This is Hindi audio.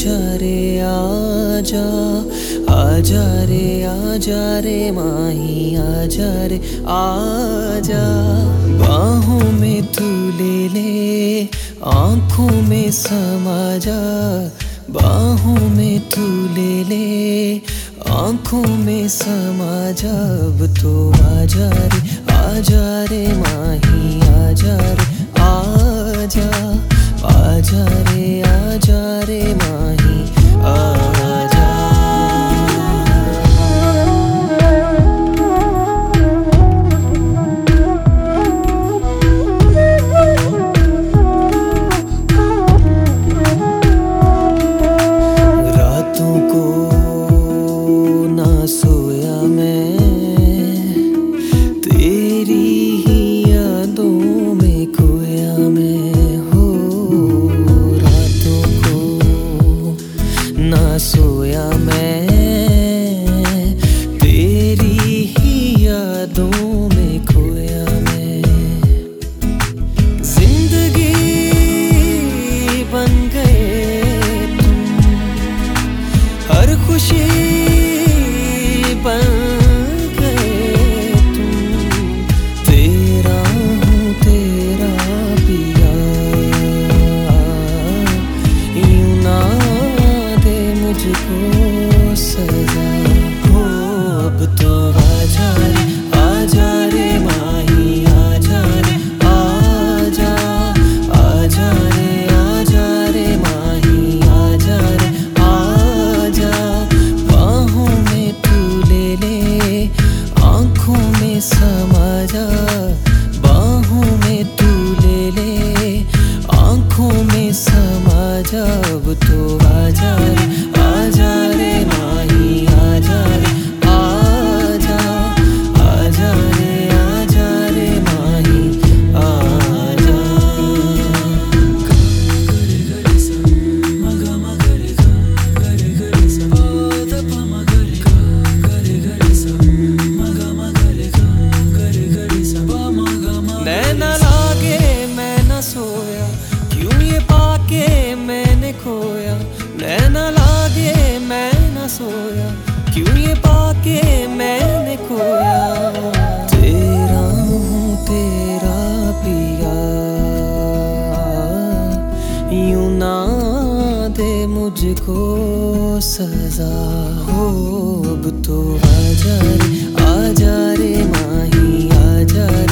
आजा रे माही आजा रे आजा। बाहों में तू ले ले आँखों में समा जा, बाहों में तू ले ले आँखों में समा जा। अब तो आजा रे माही आजा रे आजा। आजा रे माही आजा। रातों को ना सोया मैं, तेरी ही यादों में खोया मैं हो। रातों को ना सोया मैं, तेरी ही यादों में खोया मैं। जिंदगी बन गए तुम, हर खुशी बन गए तुम। तेरा हूँ तेरा पिया, यूं ना दे मुझको सजा हो। अब तो आजा रे माही आजा रे आजा। आजा रे माही आजा रे आजा। बाहों में तू ले ले आँखों में समा जा, बाहों में तू ले ले आँखों में समा जा। अब तो आजा रे माही आजा रे आजा। आजा रे माही आजा। नैना लागे मैं न सोया, क्यों ये पाके मैंने खोया। नैना लागे मैं न सोया, क्यों ये पाके मैंने खोया। तेरा हूँ तेरा पिया, यूं ना दे मुझको सजा हो। अब तो आजा रे माही आजा।